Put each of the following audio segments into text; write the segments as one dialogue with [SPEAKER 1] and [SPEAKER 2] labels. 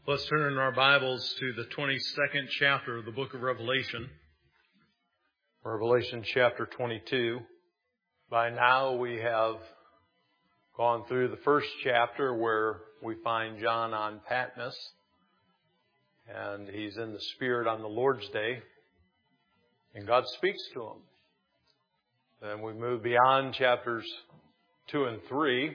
[SPEAKER 1] Let's turn in our Bibles to the 22nd chapter of the book of Revelation. Revelation chapter 22. By now we have gone through the first chapter where we find John on Patmos. And he's in the Spirit on the Lord's Day. And God speaks to him. Then we move beyond chapters 2 and 3,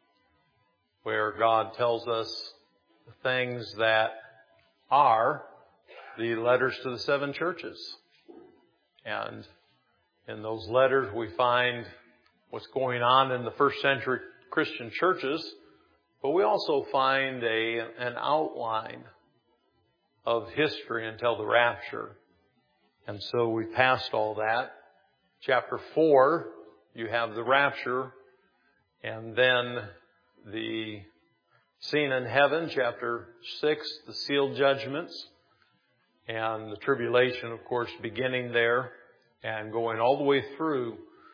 [SPEAKER 1] where God tells us the things that are the letters to the seven churches. And in those letters we find what's going on in the first century Christian churches, but we also find an outline of history until the rapture. And so we passed all that. Chapter 4, you have the rapture, and then the scene in heaven. Chapter 6, the sealed judgments, and the tribulation, of course, beginning there and going all the way through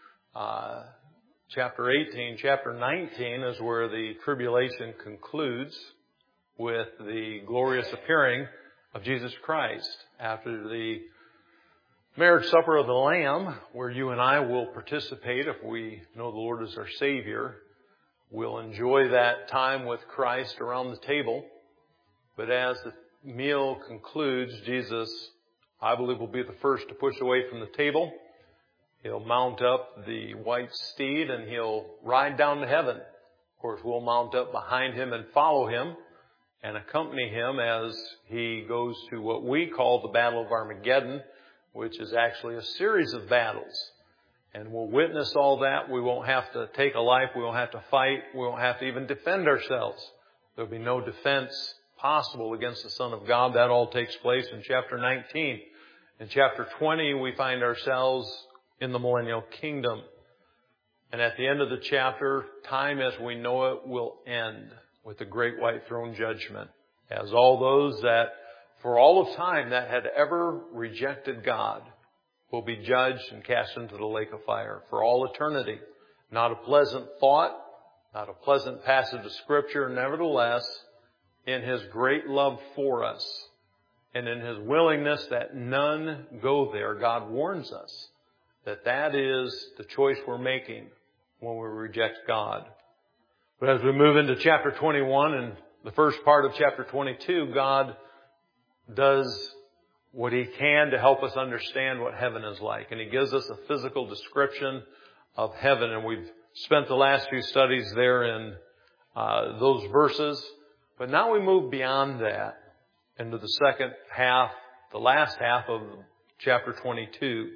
[SPEAKER 1] chapter 18. Chapter 19 is where the tribulation concludes with the glorious appearing of Jesus Christ after the marriage supper of the Lamb, where you and I will participate if we know the Lord as our Savior. We'll enjoy that time with Christ around the table. But as the meal concludes, Jesus, I believe, will be the first to push away from the table. He'll mount up the white steed and he'll ride down to heaven. Of course, we'll mount up behind him and follow him and accompany him as he goes to what we call the Battle of Armageddon, which is actually a series of battles. And we'll witness all that. We won't have to take a life. We won't have to fight. We won't have to even defend ourselves. There'll be no defense possible against the Son of God. That all takes place in chapter 19. In chapter 20, we find ourselves in the millennial kingdom. And at the end of the chapter, time as we know it will end with the great white throne judgment. As all those that, for all of time, that had ever rejected God will be judged and cast into the lake of fire for all eternity. Not a pleasant thought, not a pleasant passage of Scripture. Nevertheless, in His great love for us and in His willingness that none go there, God warns us that that is the choice we're making when we reject God. But as we move into chapter 21 and the first part of chapter 22, God does what He can to help us understand what heaven is like. And He gives us a physical description of heaven. And we've spent the last few studies there in those verses. But now we move beyond that into the second half, the last half of chapter 22.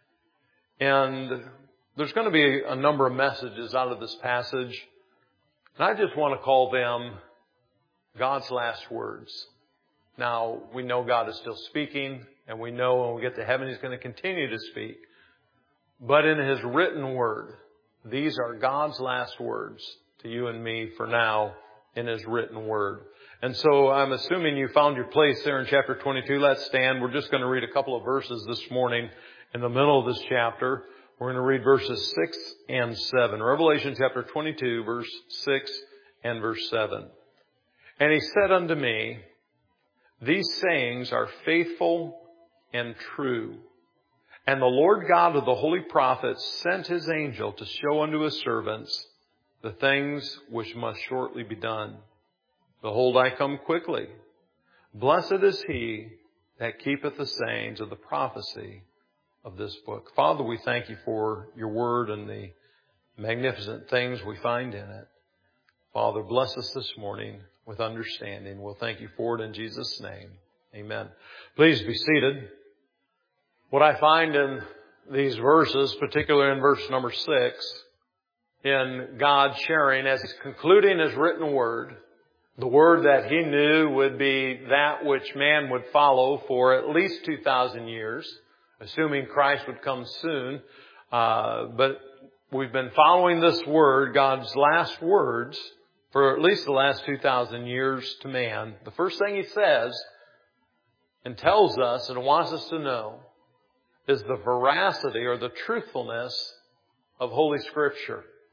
[SPEAKER 1] And there's going to be a number of messages out of this passage. And I just want to call them God's last words. Now, we know God is still speaking, and we know when we get to heaven He's going to continue to speak. But in His written word, these are God's last words to you and me for now in His written word. And so I'm assuming you found your place there in chapter 22. Let's stand. We're just going to read a couple of verses this morning in the middle of this chapter. We're going to read verses 6 and 7. Revelation chapter 22, verse 6 and verse 7. And He said unto me, These sayings are faithful and true. And the Lord God of the holy prophets sent His angel to show unto His servants the things which must shortly be done. Behold, I come quickly. Blessed is he that keepeth the sayings of the prophecy of this book. Father, we thank You for Your word and the magnificent things we find in it. Father, bless us this morning with understanding. We'll thank You for it in Jesus' name. Amen. Please be seated. What I find in these verses, particularly in verse number 6, in God sharing as He's concluding His written word, the word that He knew would be that which man would follow for at least 2,000 years, assuming Christ would come soon. But we've been following this word, God's last words, for at least the last 2,000 years to man. The first thing He says and tells us and wants us to know is the veracity or the truthfulness of Holy Scripture.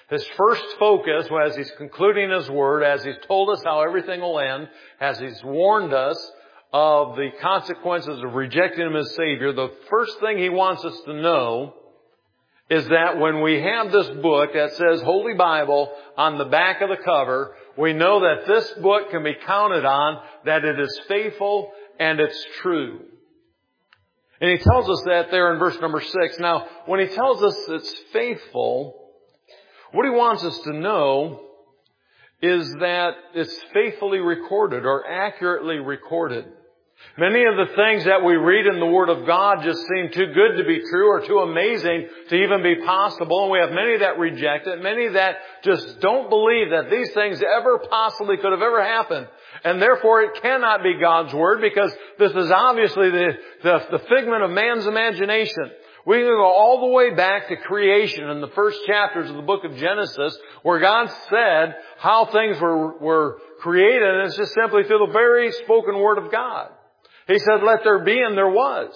[SPEAKER 1] His first focus, as He's concluding His Word, as He's told us how everything will end, as He's warned us of the consequences of rejecting Him as Savior, the first thing He wants us to know is that when we have this book that says Holy Bible on the back of the cover, we know that this book can be counted on, that it is faithful and it's true. And He tells us that there in verse number 6. Now, when He tells us it's faithful, what He wants us to know is that it's faithfully recorded or accurately recorded. Many of the things that we read in the Word of God just seem too good to be true or too amazing to even be possible. And we have many that reject it, many that just don't believe that these things ever possibly could have ever happened. And therefore it cannot be God's Word, because this is obviously the figment of man's imagination. We can go all the way back to creation in the first chapters of the book of Genesis, where God said how things were created, and it's just simply through the very spoken Word of God. He said, let there be, and there was.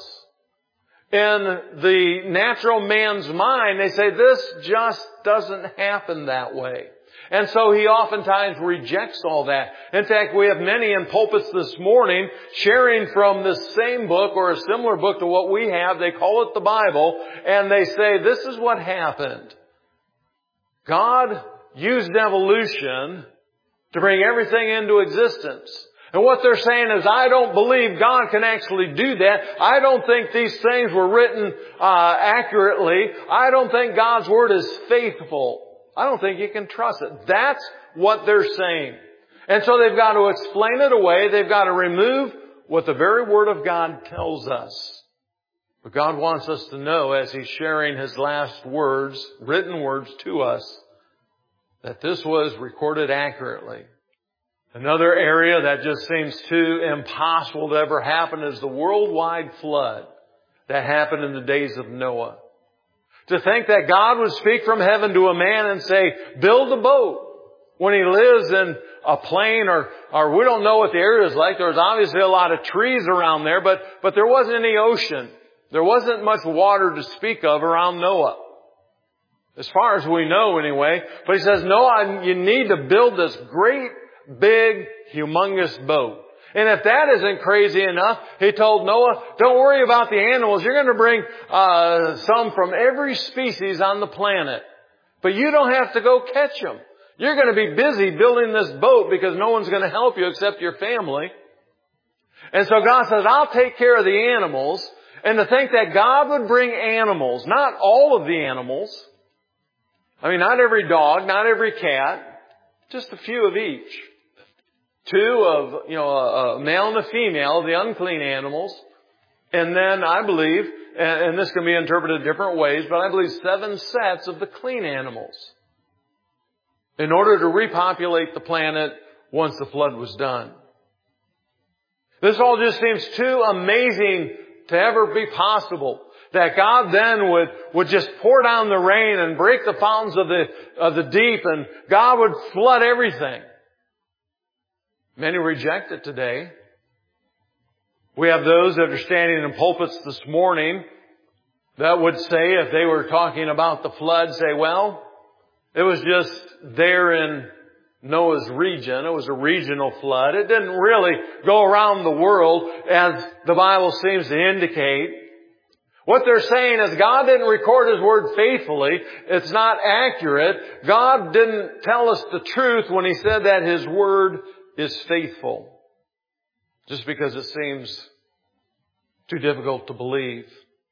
[SPEAKER 1] In the natural man's mind, they say this just doesn't happen that way. And so he oftentimes rejects all that. In fact, we have many in pulpits this morning sharing from the same book or a similar book to what we have. They call it the Bible, and they say this is what happened. God used evolution to bring everything into existence. And what they're saying is, I don't believe God can actually do that. I don't think these things were written accurately. I don't think God's Word is faithful. I don't think you can trust it. That's what they're saying. And so they've got to explain it away. They've got to remove what the very Word of God tells us. But God wants us to know, as He's sharing His last words, written words to us, that this was recorded accurately. Another area that just seems too impossible to ever happen is the worldwide flood that happened in the days of Noah. To think that God would speak from heaven to a man and say, build a boat, when he lives in a plain or we don't know what the area is like. There was obviously a lot of trees around there, but there wasn't any ocean. There wasn't much water to speak of around Noah. As far as we know anyway. But he says, Noah, you need to build this great, big, humongous boat. And if that isn't crazy enough, he told Noah, don't worry about the animals. You're going to bring some from every species on the planet. But you don't have to go catch them. You're going to be busy building this boat because no one's going to help you except your family. And so God says, I'll take care of the animals. And to think that God would bring animals, not all of the animals. I mean, not every dog, not every cat, just a few of each. Two of, a male and a female, the unclean animals. And then I believe, and this can be interpreted different ways, but I believe 7 sets of the clean animals. In order to repopulate the planet once the flood was done. This all just seems too amazing to ever be possible. That God then would just pour down the rain and break the fountains of the deep, and God would flood everything. Many reject it today. We have those that are standing in pulpits this morning that would say, if they were talking about the flood, say, well, it was just there in Noah's region. It was a regional flood. It didn't really go around the world as the Bible seems to indicate. What they're saying is God didn't record His Word faithfully. It's not accurate. God didn't tell us the truth when He said that His Word is faithful. Just because it seems too difficult to believe.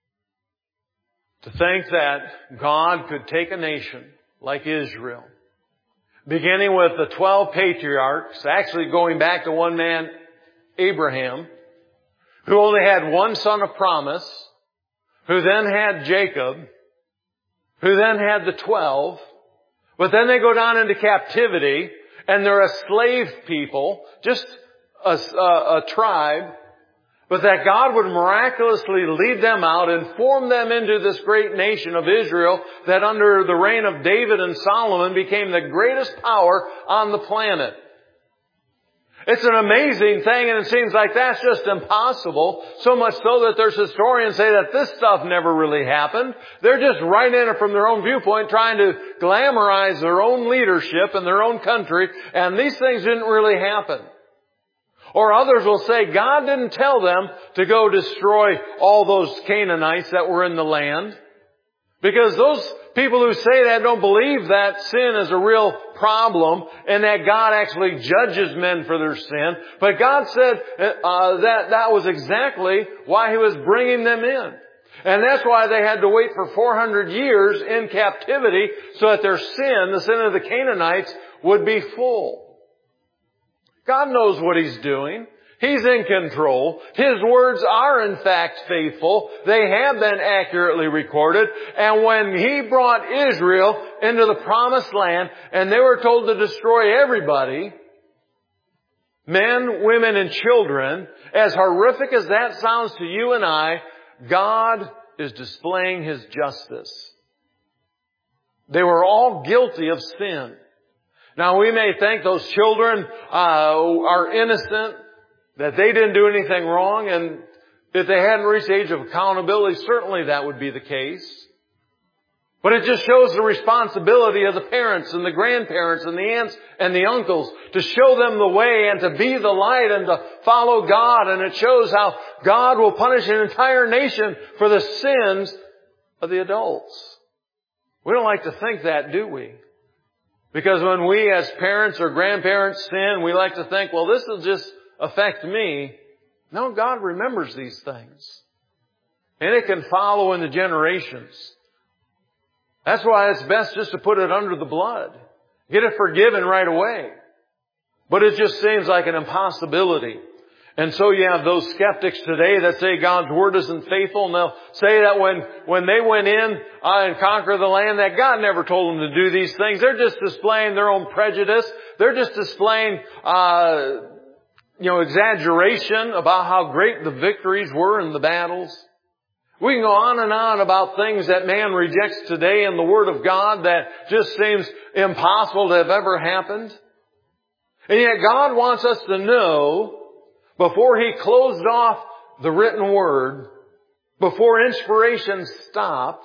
[SPEAKER 1] To think that God could take a nation like Israel, beginning with the 12 patriarchs, actually going back to one man, Abraham, who only had one son of promise, who then had Jacob, who then had the 12, but then they go down into captivity, and they're a slave people, just a tribe, but that God would miraculously lead them out and form them into this great nation of Israel that under the reign of David and Solomon became the greatest power on the planet. It's an amazing thing, and it seems like that's just impossible. So much so that there's historians say that this stuff never really happened. They're just writing it from their own viewpoint, trying to glamorize their own leadership and their own country, and these things didn't really happen. Or others will say God didn't tell them to go destroy all those Canaanites that were in the land. Because those people who say that don't believe that sin is a real problem and that God actually judges men for their sin. But God said that was exactly why He was bringing them in. And that's why they had to wait for 400 years in captivity so that their sin, the sin of the Canaanites, would be full. God knows what He's doing. He's in control. His words are in fact faithful. They have been accurately recorded. And when He brought Israel into the promised land and they were told to destroy everybody, men, women, and children, as horrific as that sounds to you and I, God is displaying His justice. They were all guilty of sin. Now we may think those children are innocent, that they didn't do anything wrong, and if they hadn't reached the age of accountability, certainly that would be the case. But it just shows the responsibility of the parents and the grandparents and the aunts and the uncles to show them the way and to be the light and to follow God. And it shows how God will punish an entire nation for the sins of the adults. We don't like to think that, do we? Because when we as parents or grandparents sin, we like to think, well, this will just affect me. No, God remembers these things. And it can follow in the generations. That's why it's best just to put it under the blood. Get it forgiven right away. But it just seems like an impossibility. And so you have those skeptics today that say God's Word isn't faithful, and they'll say that when they went in and conquered the land, that God never told them to do these things. They're just displaying their own prejudice. They're just displaying, exaggeration about how great the victories were in the battles. We can go on and on about things that man rejects today in the Word of God that just seems impossible to have ever happened. And yet God wants us to know, before He closed off the written Word, before inspiration stopped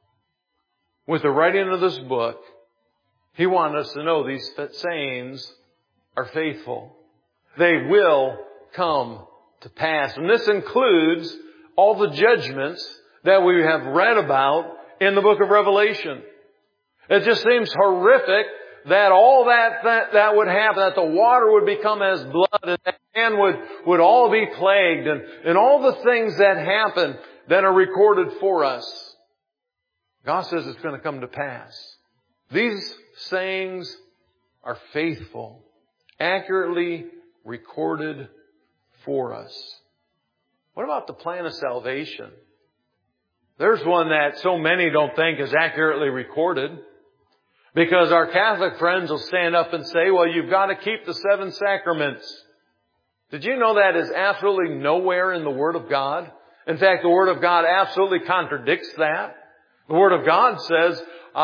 [SPEAKER 1] with the writing of this book, He wanted us to know these sayings are faithful. They will come to pass. And this includes all the judgments that we have read about in the book of Revelation. It just seems horrific that all that would happen, that the water would become as blood, and that man would all be plagued, and all the things that happen that are recorded for us. God says it's going to come to pass. These sayings are faithful, accurately recorded for us. What about the plan of salvation? There's one that so many don't think is accurately recorded. Because our Catholic friends will stand up and say, well, you've got to keep the 7 sacraments. Did you know that is absolutely nowhere in the Word of God? In fact, the Word of God absolutely contradicts that. The Word of God says,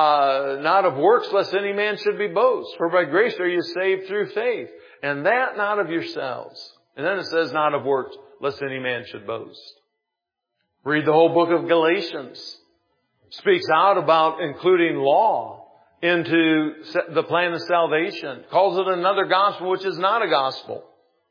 [SPEAKER 1] not of works lest any man should be boast. For by grace are you saved through faith. And that not of yourselves. And then it says, not of works lest any man should boast. Read the whole book of Galatians. Speaks out about including law into the plan of salvation. Calls it another gospel, which is not a gospel.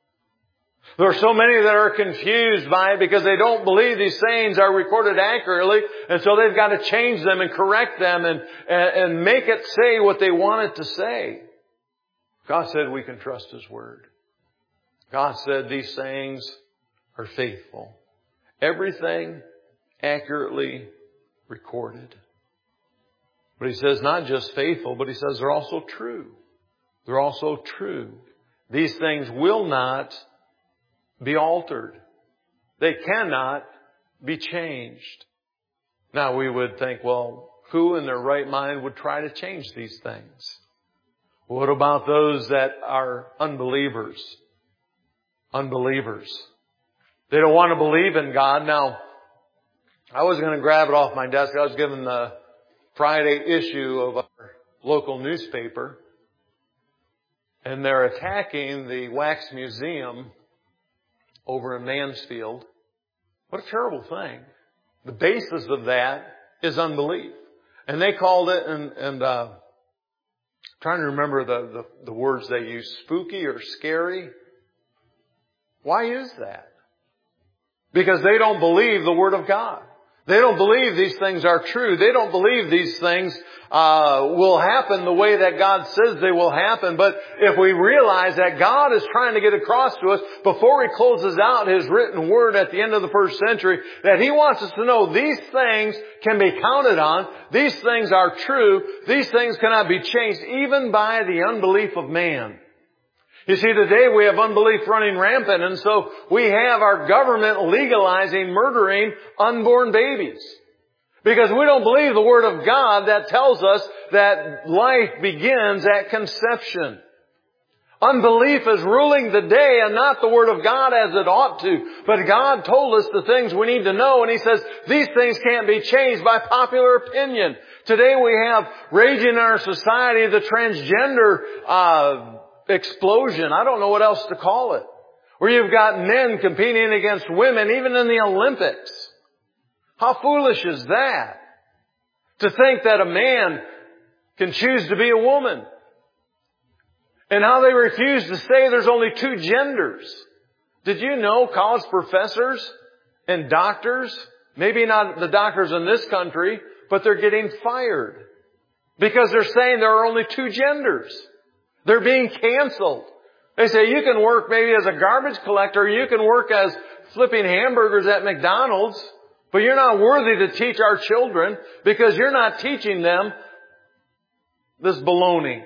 [SPEAKER 1] There are so many that are confused by it because they don't believe these sayings are recorded accurately, and so they've got to change them and correct them and make it say what they want it to say. God said we can trust His Word. God said these sayings are faithful. Everything accurately recorded. But He says not just faithful, but He says they're also true. They're also true. These things will not be altered. They cannot be changed. Now we would think, well, who in their right mind would try to change these things? What about those that are unbelievers? Unbelievers. They don't want to believe in God. Now, I was going to grab it off my desk. I was given the Friday issue of our local newspaper. and they're attacking the Wax Museum over in Mansfield. What a terrible thing. The basis of that is unbelief. And they called it, trying to remember the words they use, spooky or scary. Why is that? Because they don't believe the Word of God. They don't believe these things are true. They don't believe these things will happen the way that God says they will happen. But if we realize that God is trying to get across to us before He closes out His written Word at the end of the first century, that He wants us to know these things can be counted on. These things are true. These things cannot be changed even by the unbelief of man. You see, today we have unbelief running rampant, and so we have our government legalizing murdering unborn babies. Because we don't believe the Word of God that tells us that life begins at conception. Unbelief is ruling the day and not the Word of God as it ought to. But God told us the things we need to know, and He says these things can't be changed by popular opinion. Today we have raging in our society the transgender explosion. I don't know what else to call it. Where you've got men competing against women, even in the Olympics. How foolish is that? To think that a man can choose to be a woman. And how they refuse to say there's only two genders. Did you know college professors and doctors, maybe not the doctors in this country, but they're getting fired because they're saying there are only two genders. They're being canceled. They say you can work maybe as a garbage collector, you can work as flipping hamburgers at McDonald's, but you're not worthy to teach our children because you're not teaching them this baloney.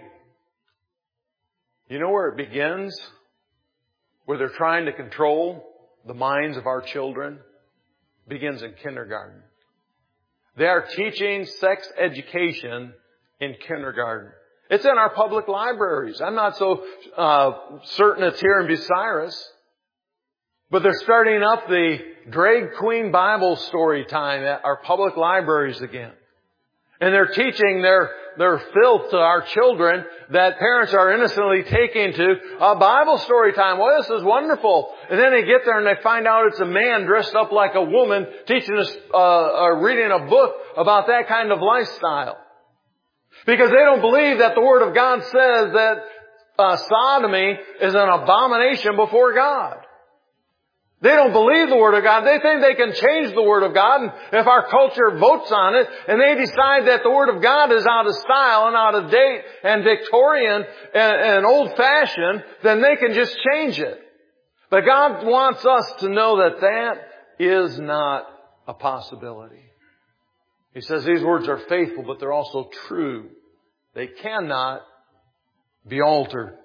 [SPEAKER 1] You know where it begins? Where they're trying to control the minds of our children? It begins in kindergarten. They are teaching sex education in kindergarten. It's in our public libraries. I'm not so certain it's here in Bucyrus. But they're starting up the Drag Queen Bible story time at our public libraries again. And they're teaching their filth to our children that parents are innocently taking to a Bible story time. Well, this is wonderful. And then they get there and they find out it's a man dressed up like a woman teaching us, reading a book about that kind of lifestyle. Because they don't believe that the Word of God says that sodomy is an abomination before God. They don't believe the Word of God. They think they can change the Word of God. And if our culture votes on it and they decide that the Word of God is out of style and out of date and Victorian and old-fashioned, then they can just change it. But God wants us to know that that is not a possibility. He says these words are faithful, but they're also true. They cannot be altered.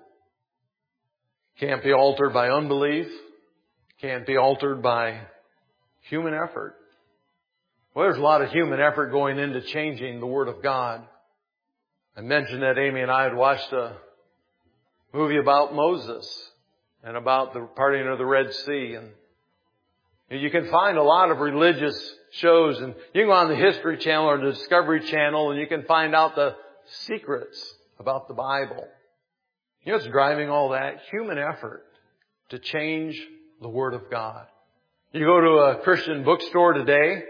[SPEAKER 1] Can't be altered by unbelief. Can't be altered by human effort. Well, there's a lot of human effort going into changing the Word of God. I mentioned that Amy and I had watched a movie about Moses and about the parting of the Red Sea. And you can find a lot of religious shows, and you can go on the History Channel or the Discovery Channel and you can find out the secrets about the Bible. You know what's driving all that? Human effort to change the Word of God. You go to a Christian bookstore today,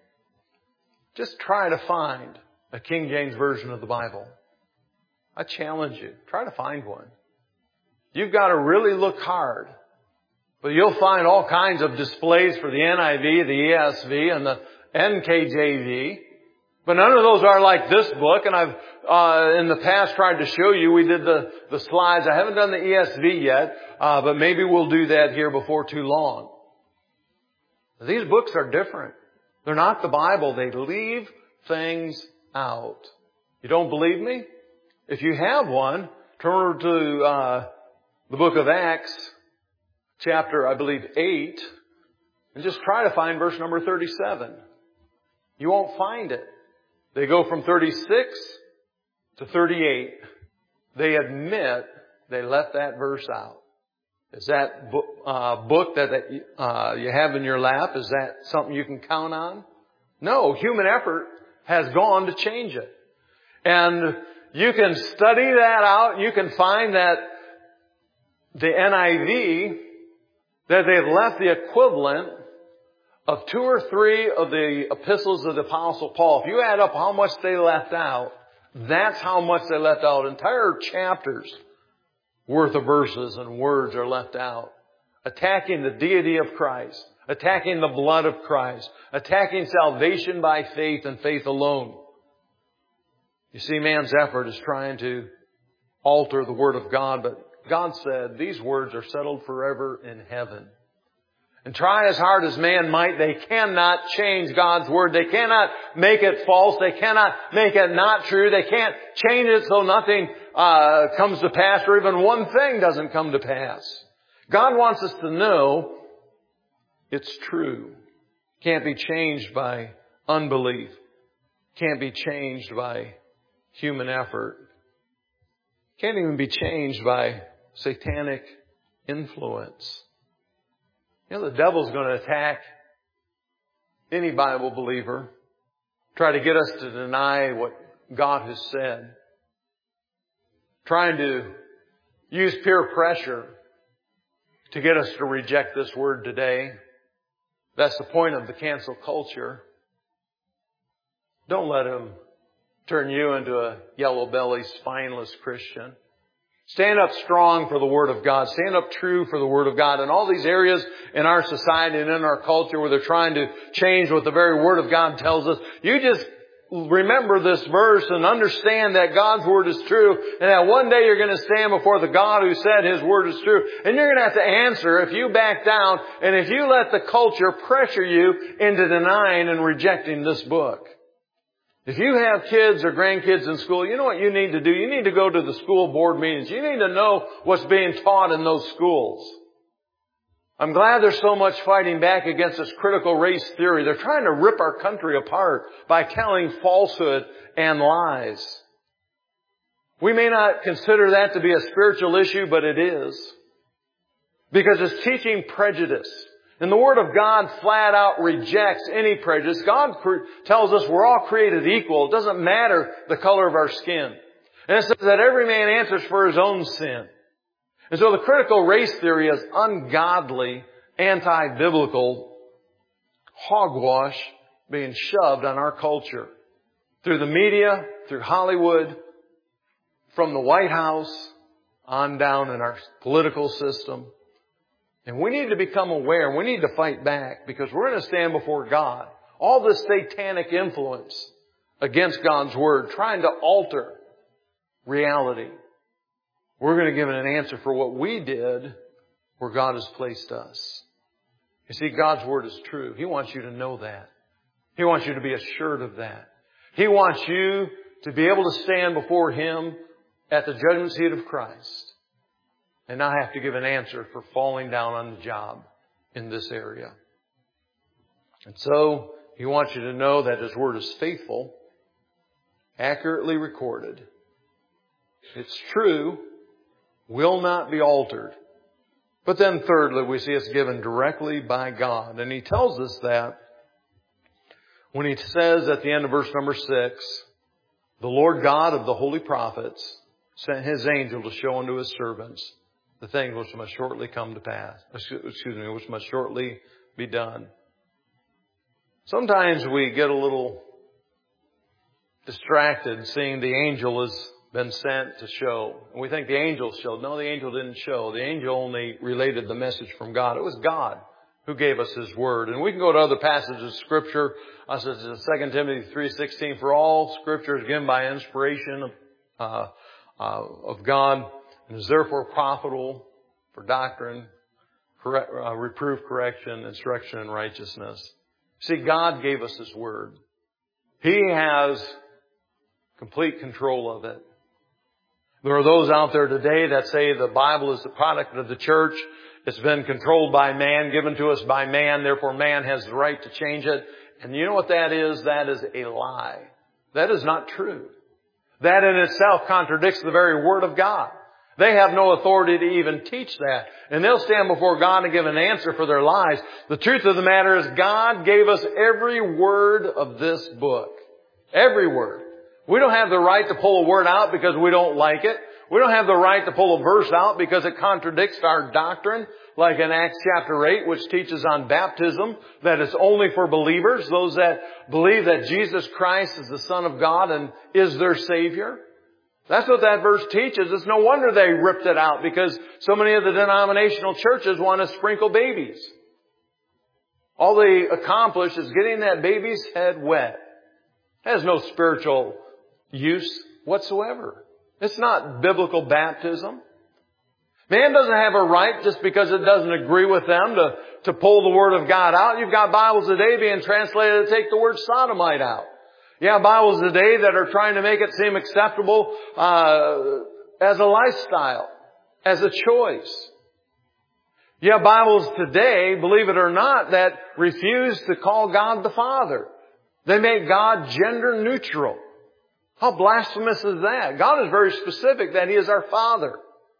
[SPEAKER 1] just try to find a King James Version of the Bible. I challenge you. Try to find one. You've got to really look hard. But you'll find all kinds of displays for the NIV, the ESV, and the NKJV. But none of those are like this book. And I've, in the past tried to show you, we did the slides. I haven't done the ESV yet, but maybe we'll do that here before too long. These books are different. They're not the Bible. They leave things out. You don't believe me? If you have one, turn to the book of Acts, chapter, I believe, 8, and just try to find verse number 37. You won't find it. They go from 36 to 38. They admit they left that verse out. Is that book that you have in your lap, is that something you can count on? No, human effort has gone to change it. And you can study that out. You can find that the NIV that they've left the equivalent of 2 or 3 of the epistles of the Apostle Paul. If you add up how much they left out, that's how much they left out. Entire chapters worth of verses and words are left out. Attacking the deity of Christ. Attacking the blood of Christ. Attacking salvation by faith and faith alone. You see, man's effort is trying to alter the Word of God, but God said these words are settled forever in heaven. And try as hard as man might, they cannot change God's Word. They cannot make it false. They cannot make it not true. They can't change it so nothing comes to pass, or even one thing doesn't come to pass. God wants us to know it's true. Can't be changed by unbelief. Can't be changed by human effort. Can't even be changed by satanic influence. You know, the devil's going to attack any Bible believer, try to get us to deny what God has said, trying to use peer pressure to get us to reject this word today. That's the point of the cancel culture. Don't let him turn you into a yellow-bellied, spineless Christian. Stand up strong for the Word of God. Stand up true for the Word of God. In all these areas in our society and in our culture where they're trying to change what the very Word of God tells us, you just remember this verse and understand that God's Word is true, and that one day you're going to stand before the God who said His Word is true. And you're going to have to answer if you back down and if you let the culture pressure you into denying and rejecting this book. If you have kids or grandkids in school, you know what you need to do? You need to go to the school board meetings. You need to know what's being taught in those schools. I'm glad there's so much fighting back against this critical race theory. They're trying to rip our country apart by telling falsehood and lies. We may not consider that to be a spiritual issue, but it is. Because it's teaching prejudice. And the Word of God flat out rejects any prejudice. God tells us we're all created equal. It doesn't matter the color of our skin. And it says that every man answers for his own sin. And so the critical race theory is ungodly, anti-biblical hogwash being shoved on our culture. Through the media, through Hollywood, from the White House, on down in our political system. And we need to become aware. We need to fight back because we're going to stand before God. All this satanic influence against God's Word, trying to alter reality. We're going to give it an answer for what we did where God has placed us. You see, God's Word is true. He wants you to know that. He wants you to be assured of that. He wants you to be able to stand before Him at the judgment seat of Christ. And not have to give an answer for falling down on the job in this area. And so, He wants you to know that His Word is faithful, accurately recorded. It's true, will not be altered. But then thirdly, we see it's given directly by God. And He tells us that when He says at the end of verse number 6, the Lord God of the holy prophets sent His angel to show unto His servants the things which must shortly come to pass. Which must shortly be done. Sometimes we get a little distracted seeing the angel has been sent to show. And we think the angel showed. No, the angel didn't show. The angel only related the message from God. It was God who gave us His Word. And we can go to other passages of Scripture, such as 2 Timothy 3:16. For all Scripture is given by inspiration of God, and is therefore profitable for doctrine, reproof, correction, instruction in righteousness. See, God gave us His Word. He has complete control of it. There are those out there today that say the Bible is the product of the church. It's been controlled by man, given to us by man, therefore man has the right to change it. And you know what that is? That is a lie. That is not true. That in itself contradicts the very Word of God. They have no authority to even teach that. And they'll stand before God and give an answer for their lies. The truth of the matter is God gave us every word of this book. Every word. We don't have the right to pull a word out because we don't like it. We don't have the right to pull a verse out because it contradicts our doctrine, like in Acts chapter 8, which teaches on baptism, that it's only for believers, those that believe that Jesus Christ is the Son of God and is their Savior. That's what that verse teaches. It's no wonder they ripped it out, because so many of the denominational churches want to sprinkle babies. All they accomplish is getting that baby's head wet. It has no spiritual use whatsoever. It's not biblical baptism. Man doesn't have a right, just because it doesn't agree with them, to pull the Word of God out. You've got Bibles today being translated to take the word sodomite out. You have Bibles today that are trying to make it seem acceptable as a lifestyle, as a choice. You have Bibles today, believe it or not, that refuse to call God the Father. They make God gender neutral. How blasphemous is that? God is very specific that He is our Father.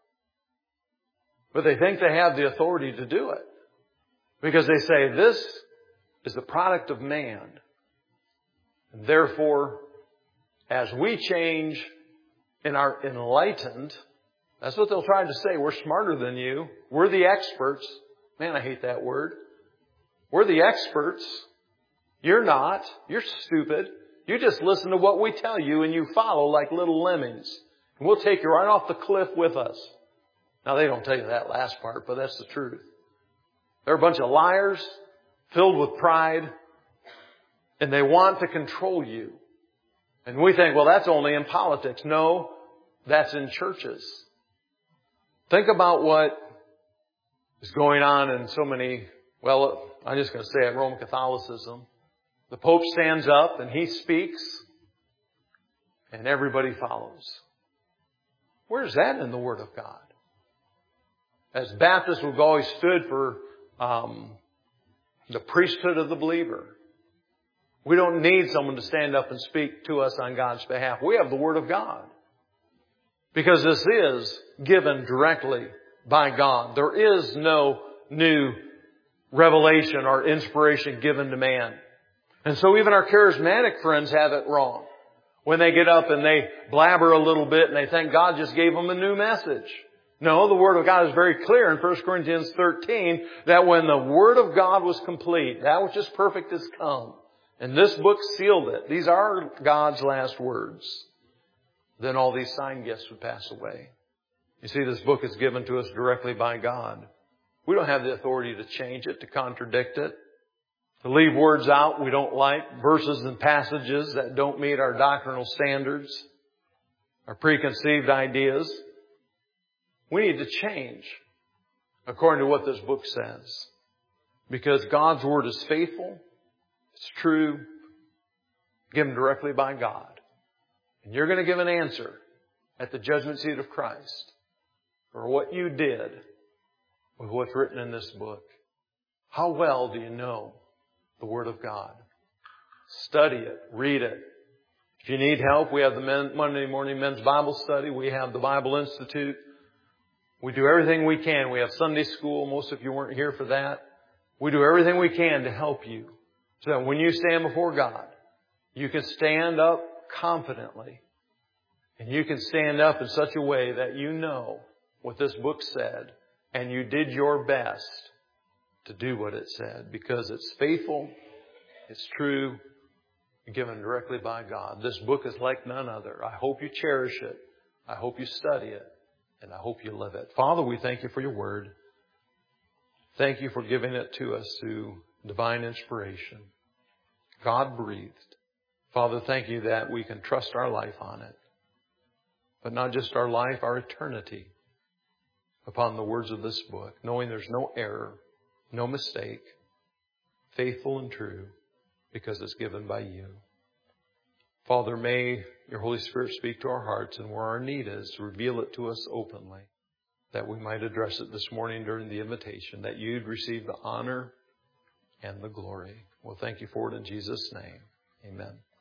[SPEAKER 1] But they think they have the authority to do it, because they say this is the product of man. And therefore, as we change and are enlightened, that's what they'll try to say. We're smarter than you. We're the experts. Man, I hate that word. We're the experts. You're not. You're stupid. You just listen to what we tell you and you follow like little lemmings. And we'll take you right off the cliff with us. Now, they don't tell you that last part, but that's the truth. They're a bunch of liars filled with pride, and they want to control you. And we think, well, that's only in politics. No, that's in churches. Think about what is going on in so many, well, I'm just going to say it, Roman Catholicism. The Pope stands up and he speaks, and everybody follows. Where's that in the Word of God? As Baptists, we've always stood for the priesthood of the believer. We don't need someone to stand up and speak to us on God's behalf. We have the Word of God. Because this is given directly by God. There is no new revelation or inspiration given to man. And so even our charismatic friends have it wrong. When they get up and they blabber a little bit and they think God just gave them a new message. No, the Word of God is very clear in 1 Corinthians 13 that when the Word of God was complete, that which is perfect is come. And this book sealed it. These are God's last words. Then all these sign gifts would pass away. You see, this book is given to us directly by God. We don't have the authority to change it, to contradict it, to leave words out we don't like, verses and passages that don't meet our doctrinal standards, our preconceived ideas. We need to change according to what this book says. Because God's Word is faithful, it's true, given directly by God. And you're going to give an answer at the judgment seat of Christ for what you did with what's written in this book. How well do you know the Word of God? Study it. Read it. If you need help, we have the Monday morning men's Bible study. We have the Bible Institute. We do everything we can. We have Sunday school. Most of you weren't here for that. We do everything we can to help you so that when you stand before God, you can stand up confidently. And you can stand up in such a way that you know what this book said and you did your best to do what it said, because it's faithful, it's true, given directly by God. This book is like none other. I hope you cherish it. I hope you study it. And I hope you live it. Father, we thank you for your word. Thank you for giving it to us through divine inspiration. God breathed. Father, thank you that we can trust our life on it. But not just our life, our eternity upon the words of this book, knowing there's no error, no mistake, faithful and true, because it's given by you. Father, may your Holy Spirit speak to our hearts, and where our need is, reveal it to us openly, that we might address it this morning during the invitation, that you'd receive the honor and the glory. Well, thank you for it in Jesus' name. Amen.